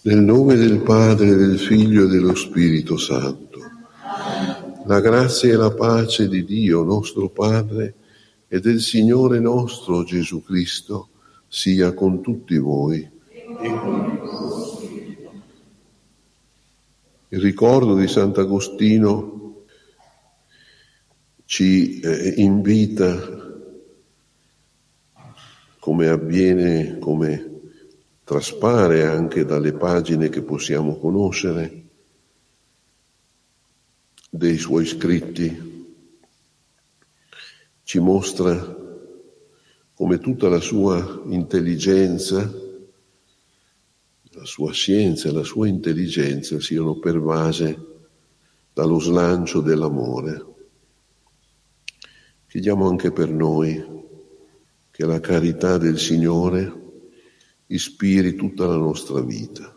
Nel nome del Padre, del Figlio e dello Spirito Santo. La grazia e la pace di Dio, nostro Padre, e del Signore nostro Gesù Cristo sia con tutti voi. Il ricordo di Sant'Agostino ci invita, come avviene, come traspare anche dalle pagine che possiamo conoscere dei suoi scritti, ci mostra come tutta la sua intelligenza, la sua scienza e la sua intelligenza siano pervase dallo slancio dell'amore. Chiediamo anche per noi che la carità del Signore ispiri tutta la nostra vita.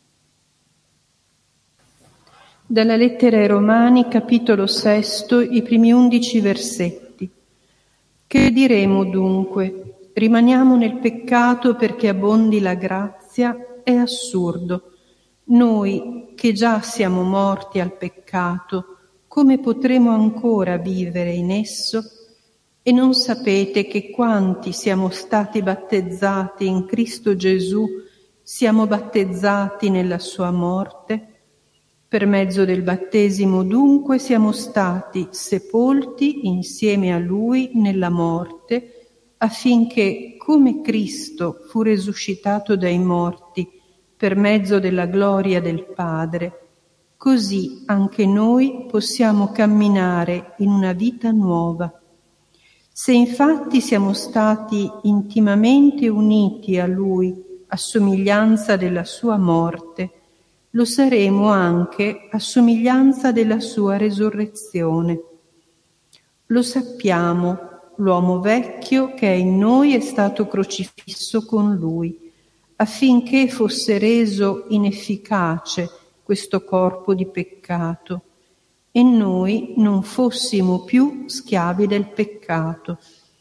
Dalla lettera ai Romani, capitolo 6, i primi 11 versetti. Che diremo dunque? Rimaniamo nel peccato perché abbondi la grazia? È assurdo. Noi, che già siamo morti al peccato, come potremo ancora vivere in esso? E non sapete che quanti siamo stati battezzati in Cristo Gesù, siamo battezzati nella sua morte? Per mezzo del battesimo dunque siamo stati sepolti insieme a Lui nella morte, affinché, come Cristo fu risuscitato dai morti per mezzo della gloria del Padre, così anche noi possiamo camminare in una vita nuova. Se infatti siamo stati intimamente uniti a Lui a somiglianza della sua morte, lo saremo anche a somiglianza della sua resurrezione. Lo sappiamo, l'uomo vecchio che è in noi è stato crocifisso con Lui, affinché fosse reso inefficace questo corpo di peccato, e noi non fossimo più schiavi del peccato.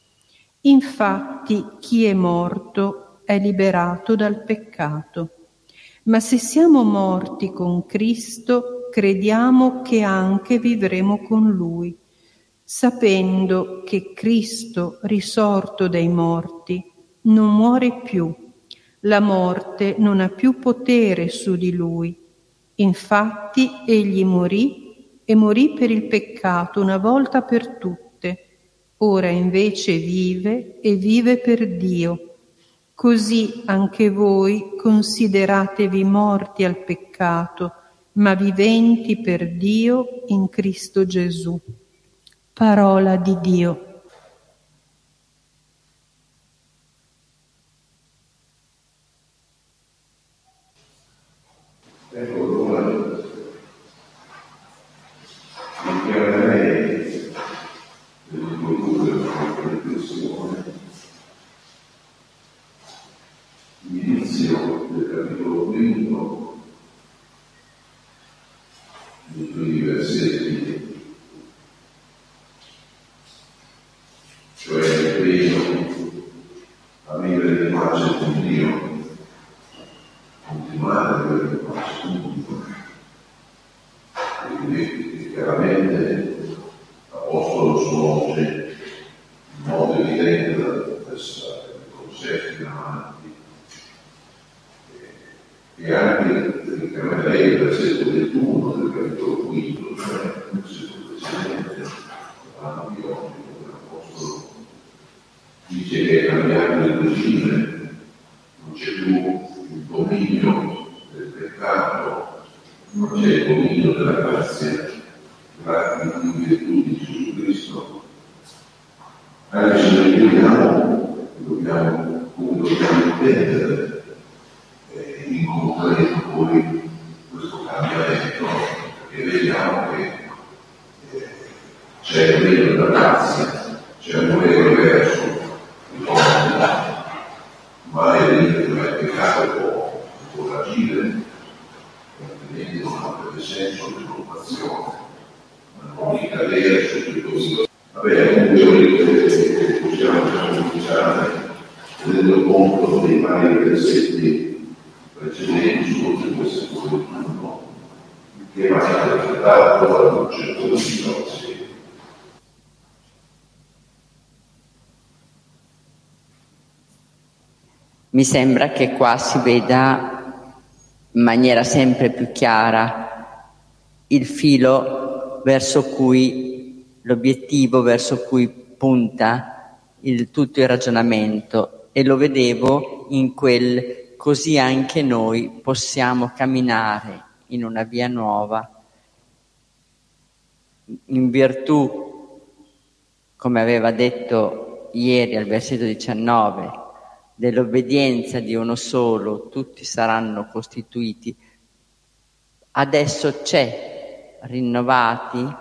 Infatti, chi è morto è liberato dal peccato. Ma se siamo morti con Cristo, crediamo che anche vivremo con Lui, sapendo che Cristo, risorto dai morti, non muore più. La morte non ha più potere su di Lui. Infatti, Egli morì e morì per il peccato una volta per tutte. Ora invece vive e vive per Dio. Così anche voi consideratevi morti al peccato, ma viventi per Dio in Cristo Gesù. Parola di Dio. L'inizio del capitolo 1, nei primi versetti, cioè l'impegno a vivere in pace con Dio, continuare a vivere in pace con Dio. Quindi chiaramente l'Apostolo svolge in modo evidente il concetti davanti. E anche lei il versetto 21 del capitolo 5, cioè il versetto precedente, parlando di oggi, dove l'Apostolo dice che è cambiato il regime, non c'è più il dominio del peccato, ma c'è il dominio della grazia, grazie in virtù di Gesù Cristo. Anche se noi dobbiamo intendere in concreto poi questo cambiamento, perché vediamo che c'è il regno della grazia, c'è un volere verso il mondo, ma è il peccato può agire, altrimenti non avrebbe senso l'occupazione, ma non ricadere su tutto. Vabbè, comunque possiamo cominciare tenendo conto dei vari versetti precedenti su tutte queste cose che va interpretato al concetto di innovazione. Mi sembra che qua si veda in maniera sempre più chiara il filo verso cui, l'obiettivo verso cui punta tutto il ragionamento, e lo vedevo in quel così anche noi possiamo camminare in una via nuova, in virtù, come aveva detto ieri al versetto 19, dell'obbedienza di uno solo, tutti saranno costituiti. Adesso c'è, rinnovati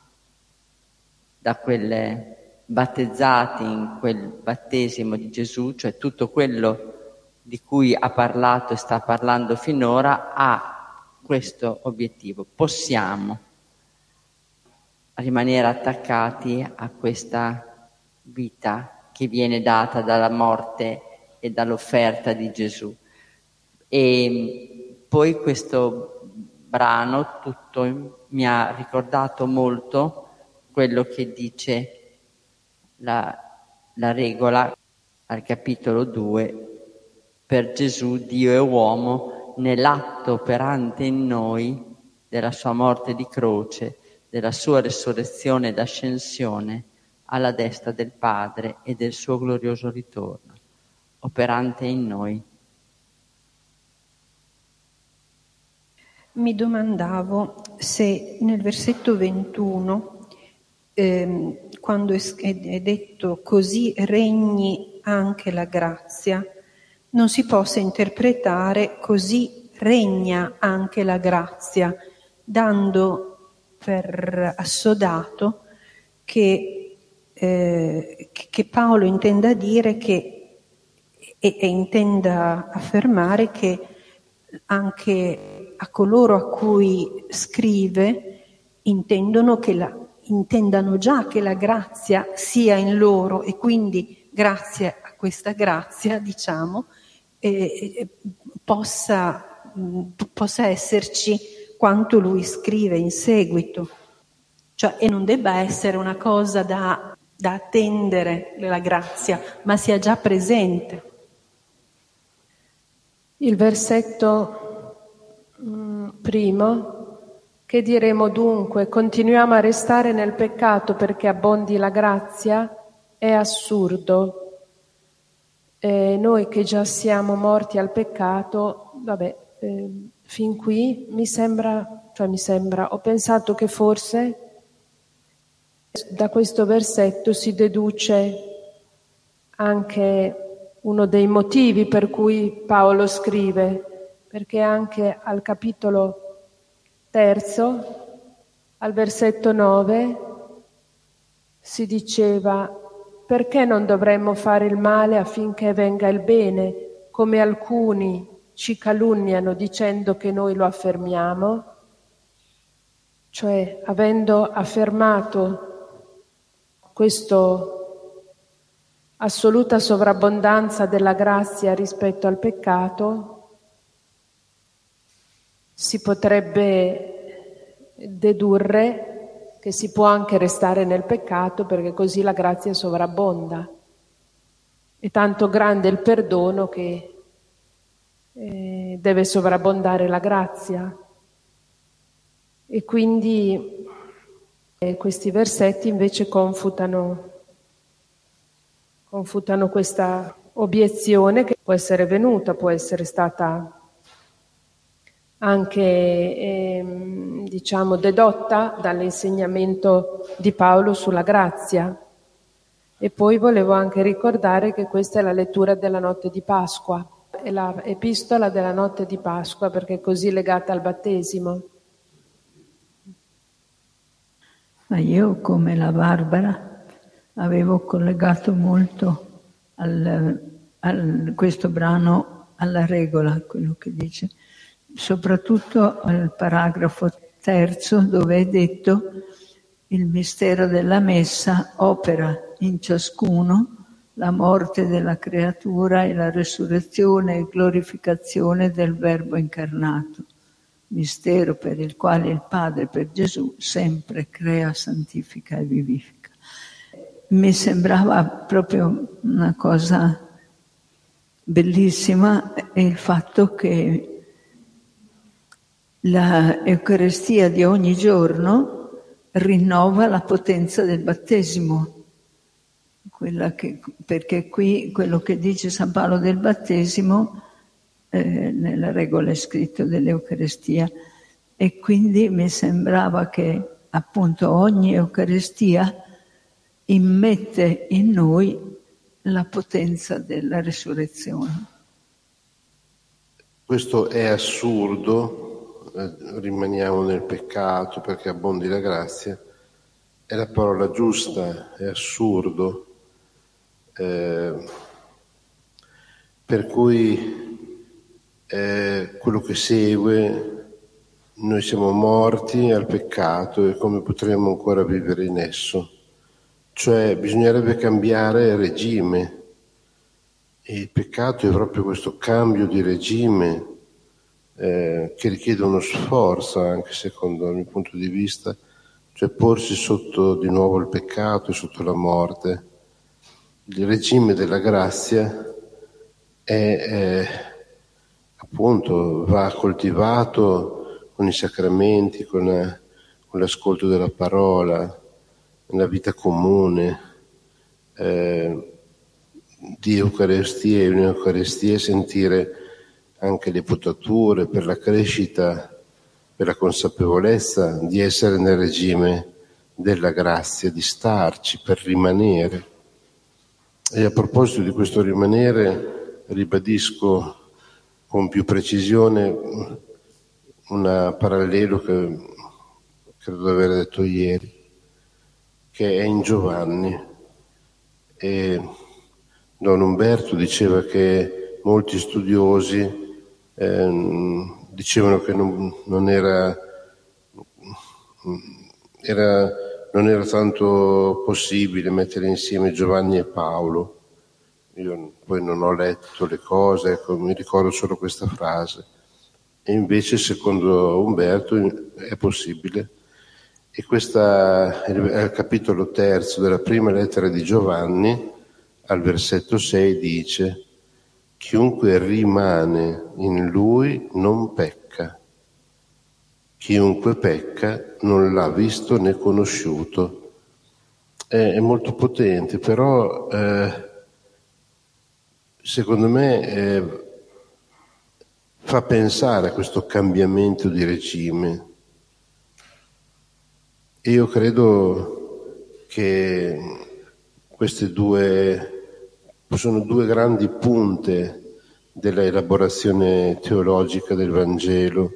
da quelle battezzati in quel battesimo di Gesù, cioè tutto quello di cui ha parlato e sta parlando finora ha questo obiettivo. Possiamo rimanere attaccati a questa vita che viene data dalla morte e dall'offerta di Gesù. E poi questo brano tutto mi ha ricordato molto quello che dice la regola al capitolo 2: per Gesù Dio è uomo nell'atto operante in noi della sua morte di croce, della sua resurrezione ed ascensione alla destra del Padre e del suo glorioso ritorno, operante in noi. Mi domandavo se nel versetto 21, quando è detto così regni anche la grazia, non si possa interpretare così regna anche la grazia, dando per assodato che Paolo intenda dire che e intenda affermare che anche a coloro a cui scrive intendano già che la grazia sia in loro, e quindi grazie a questa grazia, diciamo, possa esserci quanto lui scrive in seguito, cioè, e non debba essere una cosa da attendere la grazia, ma sia già presente. Il versetto primo: che diremo dunque? Continuiamo a restare nel peccato perché abbondi la grazia? È assurdo. Noi che già siamo morti al peccato, fin qui ho pensato che forse da questo versetto si deduce anche uno dei motivi per cui Paolo scrive, perché anche al capitolo 3, al versetto 9, si diceva: perché non dovremmo fare il male affinché venga il bene, come alcuni ci calunniano dicendo che noi lo affermiamo? Cioè, avendo affermato questa assoluta sovrabbondanza della grazia rispetto al peccato, si potrebbe dedurre che si può anche restare nel peccato perché così la grazia sovrabbonda. È tanto grande il perdono che deve sovrabbondare la grazia. E quindi questi versetti invece confutano questa obiezione che può essere venuta, può essere stata anche dedotta dall'insegnamento di Paolo sulla grazia. E poi volevo anche ricordare che questa è la lettura della notte di Pasqua, è la epistola della notte di Pasqua, perché è così legata al battesimo. Ma io, come la Barbara, avevo collegato molto questo brano alla regola, quello che dice, soprattutto al paragrafo 3, dove è detto: il mistero della messa opera in ciascuno la morte della creatura e la resurrezione e glorificazione del Verbo incarnato, mistero per il quale il Padre per Gesù sempre crea, santifica e vivifica. Mi sembrava proprio una cosa bellissima il fatto che la Eucaristia di ogni giorno rinnova la potenza del battesimo. Perché qui quello che dice San Paolo del battesimo nella regola è scritto dell'Eucaristia, e quindi mi sembrava che appunto ogni Eucaristia immette in noi la potenza della risurrezione. Questo è assurdo, rimaniamo nel peccato perché abbondi la grazia, è la parola giusta, è assurdo. Per cui quello che segue, noi siamo morti al peccato e come potremo ancora vivere in esso? Cioè bisognerebbe cambiare regime, e il peccato è proprio questo cambio di regime che richiede uno sforzo, anche secondo il mio punto di vista, cioè porsi sotto di nuovo il peccato e sotto la morte. Il regime della grazia appunto va coltivato con i sacramenti, con l'ascolto della parola, nella vita comune, di Eucaristia in Eucaristia, sentire anche le potature per la crescita, per la consapevolezza di essere nel regime della grazia, di starci, per rimanere. E a proposito di questo rimanere, ribadisco con più precisione un parallelo che credo di aver detto ieri, che è in Giovanni. E Don Umberto diceva che molti studiosi dicevano che non era tanto possibile mettere insieme Giovanni e Paolo. Io poi non ho letto le cose, ecco, mi ricordo solo questa frase. E invece, secondo Umberto, è possibile. E questa è il capitolo 3 della prima lettera di Giovanni, al versetto 6 dice: chiunque rimane in lui non pecca. Chiunque pecca non l'ha visto né conosciuto. È molto potente, però secondo me fa pensare a questo cambiamento di regime. Io credo che queste sono due grandi punte della elaborazione teologica del Vangelo.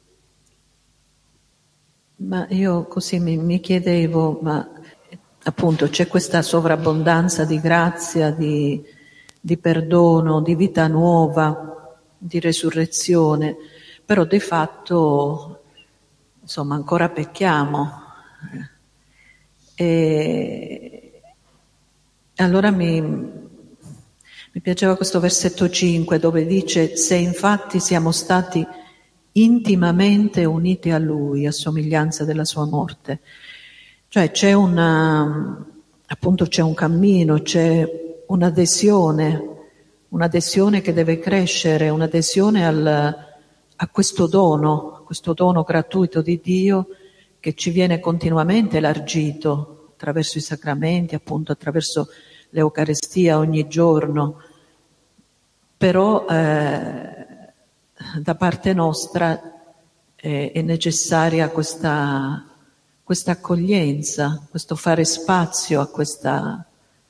Ma io così mi chiedevo, ma appunto c'è questa sovrabbondanza di grazia, di perdono, di vita nuova, di resurrezione, però di fatto insomma ancora pecchiamo. E allora mi piaceva questo versetto 5 dove dice: se infatti siamo stati intimamente uniti a Lui, a somiglianza della sua morte. Cioè c'è un cammino, c'è un'adesione che deve crescere, un'adesione a questo dono gratuito di Dio che ci viene continuamente elargito attraverso i sacramenti, appunto attraverso l'Eucaristia ogni giorno. Però da parte nostra è necessaria questa accoglienza, questo fare spazio a questa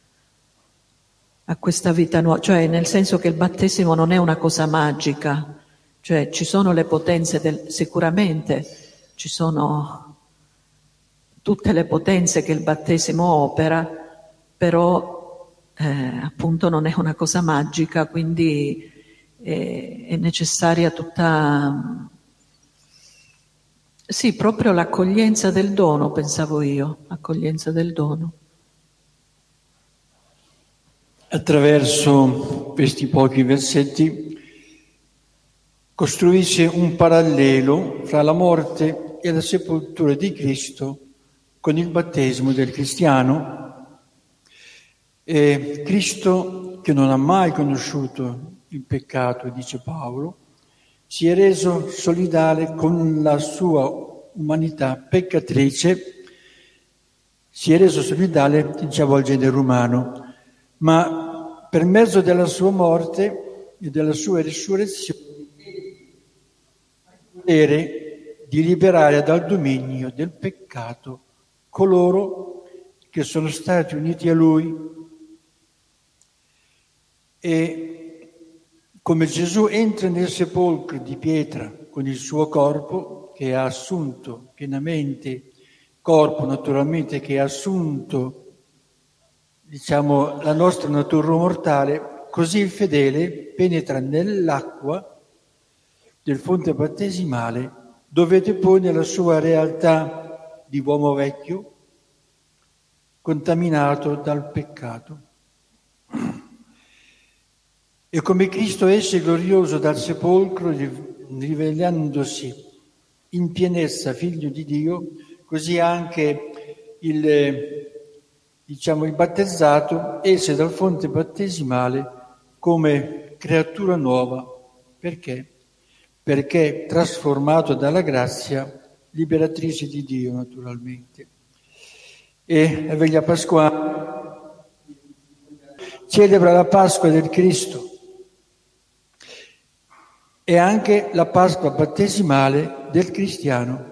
vita nuova, cioè nel senso che il battesimo non è una cosa magica, cioè ci sono le potenze sicuramente ci sono tutte le potenze che il battesimo opera, però appunto non è una cosa magica, quindi è necessaria tutta, sì, proprio l'accoglienza del dono, pensavo io, l'accoglienza del dono. attraverso questi pochi versetti, costruisce un parallelo fra la morte e la sepoltura di Cristo con il battesimo del cristiano. E Cristo, che non ha mai conosciuto il peccato, dice Paolo, si è reso solidale con la sua umanità peccatrice, si è reso solidale, diciamo, al genere umano, ma per mezzo della sua morte e della sua risurrezione ha il potere di liberare dal dominio del peccato coloro che sono stati uniti a Lui. E come Gesù entra nel sepolcro di pietra con il suo corpo, che ha assunto pienamente, corpo naturalmente che ha assunto, diciamo, la nostra natura mortale, così il fedele penetra nell'acqua del fonte battesimale, dove depone la sua realtà di uomo vecchio, contaminato dal peccato. E come Cristo esce glorioso dal sepolcro, rivelandosi in pienezza figlio di Dio, così anche il battezzato esce dal fonte battesimale come creatura nuova. Perché? Perché trasformato dalla grazia liberatrice di Dio, naturalmente. E la veglia pasquale celebra la Pasqua del Cristo e anche la Pasqua battesimale del cristiano.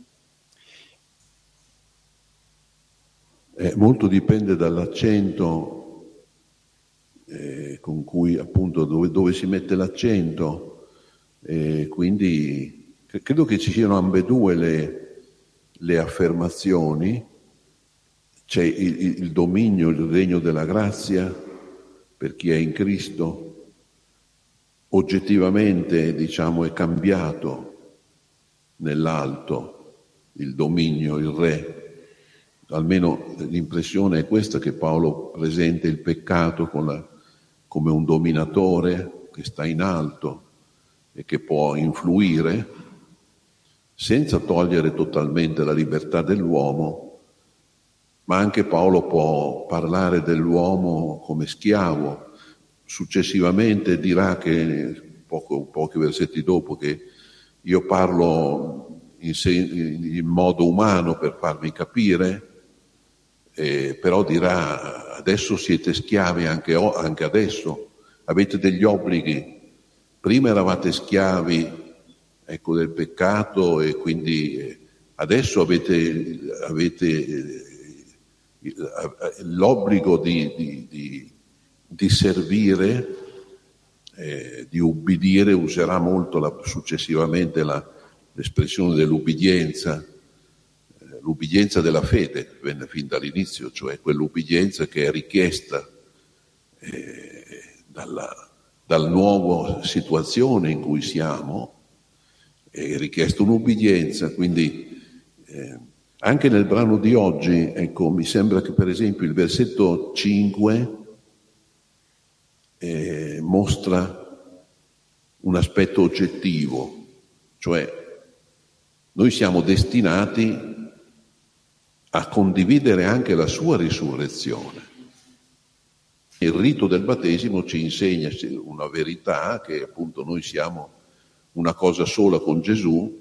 Molto dipende dall'accento con cui, appunto, dove si mette l'accento. Quindi credo che ci siano ambedue le affermazioni. C'è il dominio, il regno della grazia per chi è in Cristo. Oggettivamente, diciamo, è cambiato nell'alto il dominio, il re. Almeno l'impressione è questa, che Paolo presenta il peccato come un dominatore che sta in alto e che può influire senza togliere totalmente la libertà dell'uomo, ma anche Paolo può parlare dell'uomo come schiavo. Successivamente dirà che, pochi versetti dopo, che io parlo in modo umano per farvi capire, però dirà: adesso siete schiavi anche adesso, avete degli obblighi. Prima eravate schiavi, ecco, del peccato, e quindi adesso avete l'obbligo di servire, di ubbidire. Userà molto successivamente l'espressione dell'ubbidienza, l'ubbidienza della fede, venne fin dall'inizio, cioè quell'ubbidienza che è richiesta dalla nuova situazione in cui siamo, è richiesta un'ubbidienza. Quindi anche nel brano di oggi, ecco, mi sembra che per esempio il versetto 5 mostra un aspetto oggettivo, cioè noi siamo destinati a condividere anche la sua risurrezione. Il rito del battesimo ci insegna una verità, che appunto noi siamo una cosa sola con Gesù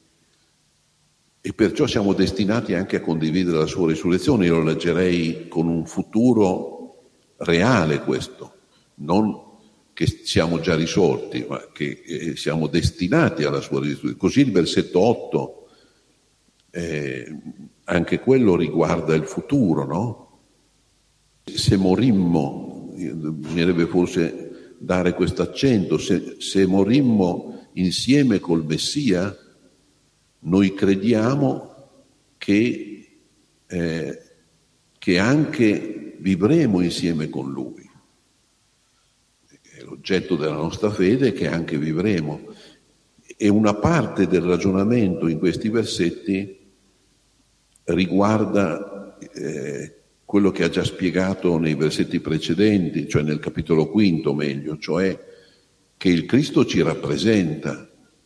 e perciò siamo destinati anche a condividere la sua risurrezione. Io lo leggerei con un futuro reale, questo, non che siamo già risorti, ma che siamo destinati alla sua risurrezione. Così il versetto 8, anche quello riguarda il futuro, no? Se morimmo, bisognerebbe forse dare questo accento, se morimmo insieme col Messia, noi crediamo che anche vivremo insieme con Lui. È l'oggetto della nostra fede, che anche vivremo. E una parte del ragionamento in questi versetti riguarda quello che ha già spiegato nei versetti precedenti, cioè nel capitolo 5 meglio, cioè che il Cristo ci rappresenta.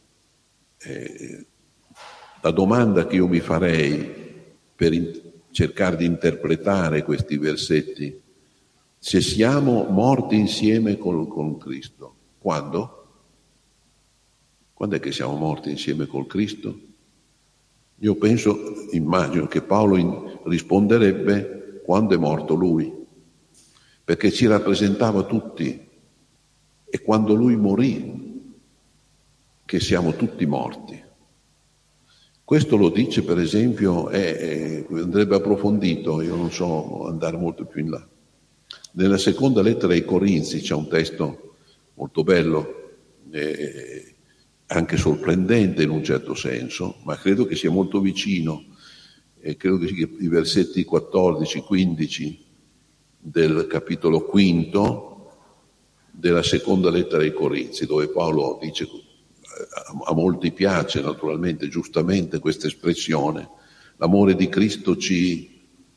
La domanda che io mi farei per cercare di interpretare questi versetti: se siamo morti insieme con Cristo, quando? Quando è che siamo morti insieme col Cristo? Io immagino che Paolo risponderebbe quando è morto Lui, perché ci rappresentava tutti, e quando Lui morì, che siamo tutti morti. Questo lo dice, per esempio, andrebbe approfondito, io non so andare molto più in là. Nella seconda lettera ai Corinzi c'è un testo molto bello, anche sorprendente in un certo senso, ma credo che sia molto vicino, credo che sia i versetti 14-15 del capitolo 5 della seconda lettera ai Corinzi, dove Paolo dice, a molti piace naturalmente, giustamente, questa espressione: l'amore di Cristo ci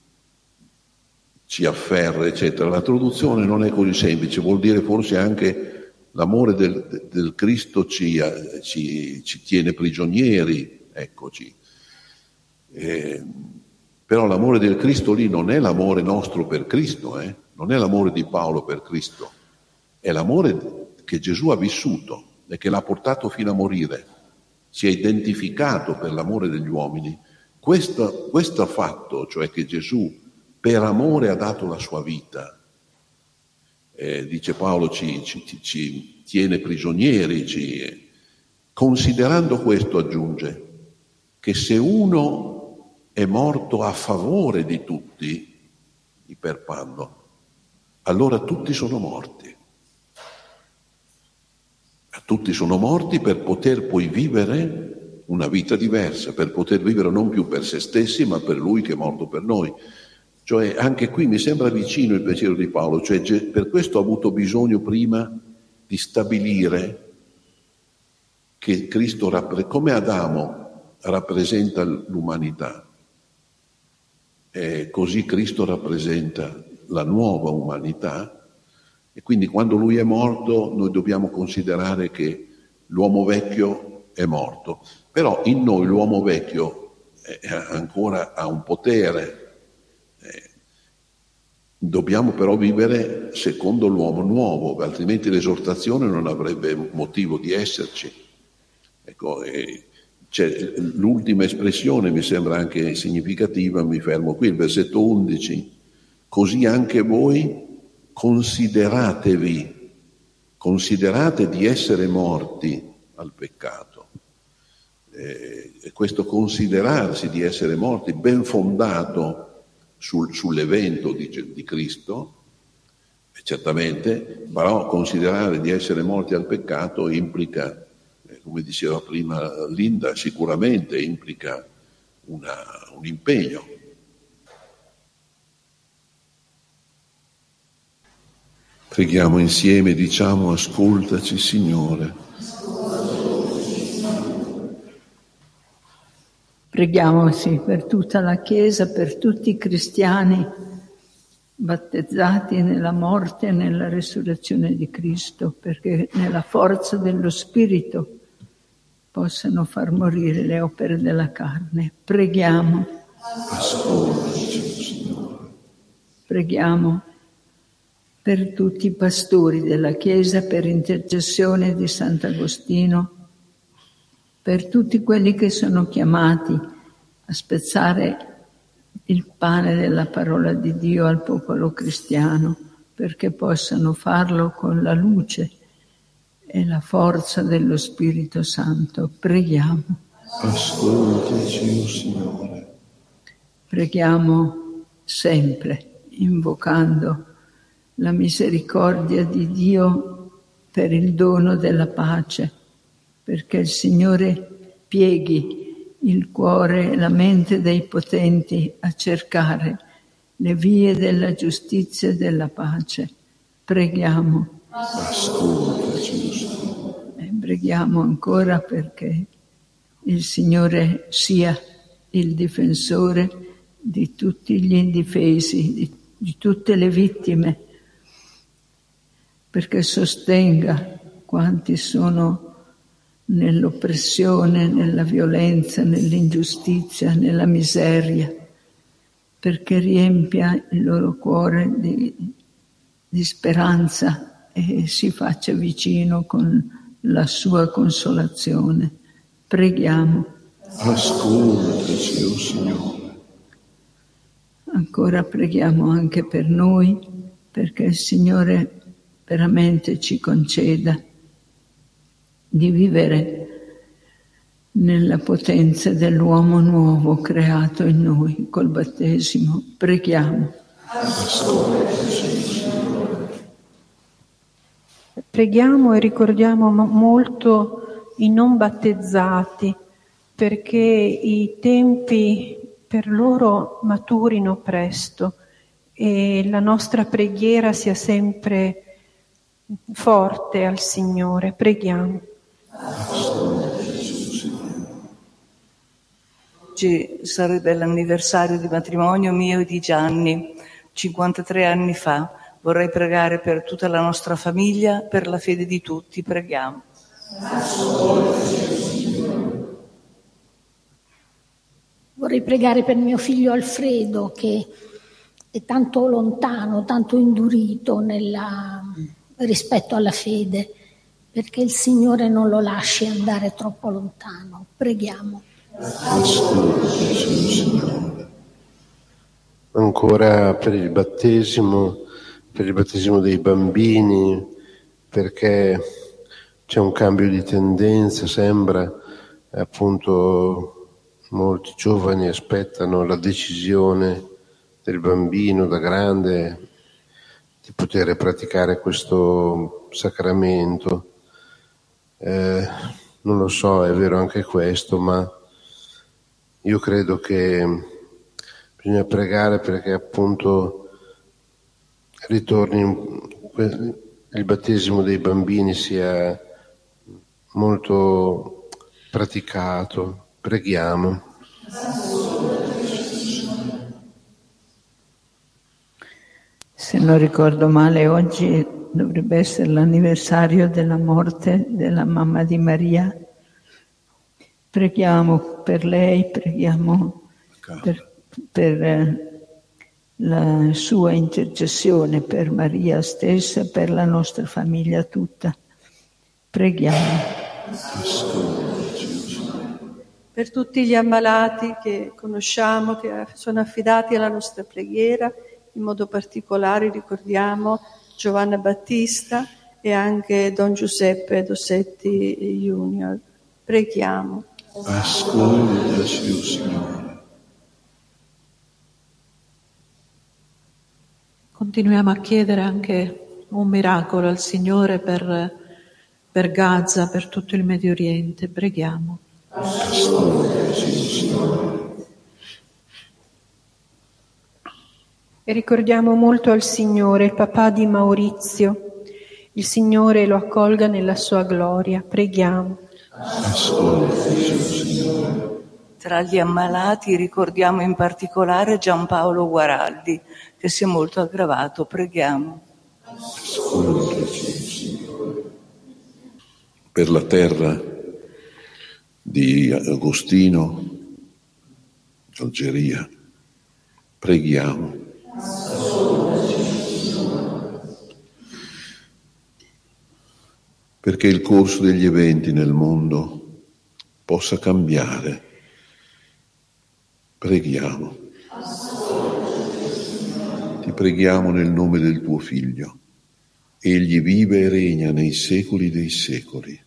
afferra, eccetera. La traduzione non è così semplice, vuol dire forse anche l'amore del Cristo ci tiene prigionieri, eccoci. Però l'amore del Cristo lì non è l'amore nostro per Cristo, non è l'amore di Paolo per Cristo, è l'amore che Gesù ha vissuto e che l'ha portato fino a morire, si è identificato per l'amore degli uomini. Questo fatto, cioè che Gesù per amore ha dato la sua vita, dice Paolo, ci tiene prigionieri, considerando questo, aggiunge, che se uno è morto a favore di tutti, iperpando, allora tutti sono morti. Tutti sono morti per poter poi vivere una vita diversa, per poter vivere non più per se stessi, ma per Lui che è morto per noi. Cioè, anche qui mi sembra vicino il pensiero di Paolo, cioè per questo ha avuto bisogno prima di stabilire che Cristo, come Adamo rappresenta l'umanità, così Cristo rappresenta la nuova umanità, e quindi quando Lui è morto noi dobbiamo considerare che l'uomo vecchio è morto, però in noi l'uomo vecchio ancora ha un potere. Dobbiamo però vivere secondo l'uomo nuovo, altrimenti l'esortazione non avrebbe motivo di esserci. Ecco, l'ultima espressione mi sembra anche significativa, mi fermo qui, il versetto 11. Così anche voi considerate di essere morti al peccato. E questo considerarsi di essere morti, ben fondato sull'evento di Cristo, certamente, però considerare di essere morti al peccato implica, come diceva prima Linda, sicuramente implica un impegno. Preghiamo insieme, diciamo: ascoltaci, Signore. Preghiamo, sì, per tutta la Chiesa, per tutti i cristiani battezzati nella morte e nella resurrezione di Cristo, perché nella forza dello Spirito possano far morire le opere della carne. Preghiamo. Ascoltaci, Signore. Preghiamo per tutti i pastori della Chiesa, per intercessione di Sant'Agostino, per tutti quelli che sono chiamati a spezzare il pane della parola di Dio al popolo cristiano, perché possano farlo con la luce e la forza dello Spirito Santo. Preghiamo. Ascoltaci, oh Signore. Preghiamo sempre, invocando la misericordia di Dio per il dono della pace, perché il Signore pieghi il cuore e la mente dei potenti a cercare le vie della giustizia e della pace. Preghiamo. Ascoltaci, Signore. E preghiamo ancora perché il Signore sia il difensore di tutti gli indifesi, di tutte le vittime, perché sostenga quanti sono nell'oppressione, nella violenza, nell'ingiustizia, nella miseria, perché riempia il loro cuore di speranza e si faccia vicino con la sua consolazione. Preghiamo. Ascoltaci, o Signore. Ancora preghiamo anche per noi, perché il Signore veramente ci conceda di vivere nella potenza dell'uomo nuovo creato in noi col battesimo. Preghiamo. Preghiamo e ricordiamo molto i non battezzati, perché i tempi per loro maturino presto e la nostra preghiera sia sempre forte al Signore. Preghiamo. Oggi sarebbe l'anniversario di matrimonio mio e di Gianni, 53 anni fa. Vorrei pregare per tutta la nostra famiglia, per la fede di tutti. Preghiamo. Vorrei pregare per mio figlio Alfredo, che è tanto lontano, tanto indurito rispetto alla fede, perché il Signore non lo lasci andare troppo lontano. Preghiamo. Ancora per il battesimo dei bambini, perché c'è un cambio di tendenza, sembra, appunto molti giovani aspettano la decisione del bambino da grande di poter praticare questo sacramento. Non lo so, è vero anche questo, ma io credo che bisogna pregare perché appunto ritorni il battesimo dei bambini sia molto praticato. Preghiamo. Se non ricordo male, oggi dovrebbe essere l'anniversario della morte della mamma di Maria. Preghiamo per lei, preghiamo per la sua intercessione, per Maria stessa, per la nostra famiglia tutta. Preghiamo. Per tutti gli ammalati che conosciamo, che sono affidati alla nostra preghiera, in modo particolare ricordiamo Giovanna Battista e anche Don Giuseppe Dossetti Junior. Preghiamo. Ascoltaci, o Signore. Continuiamo a chiedere anche un miracolo al Signore per Gaza, per tutto il Medio Oriente. Preghiamo. Ascoltaci, o Signore. E ricordiamo molto al Signore il papà di Maurizio. Il Signore lo accolga nella sua gloria. Preghiamo. Ascoltaci, o Signore. Tra gli ammalati ricordiamo in particolare Giampaolo Guaraldi, che si è molto aggravato. Preghiamo. Ascoltaci, o Signore. Per la terra di Agostino, Algeria, preghiamo. Perché il corso degli eventi nel mondo possa cambiare. Preghiamo. Ti preghiamo nel nome del tuo Figlio. Egli vive e regna nei secoli dei secoli.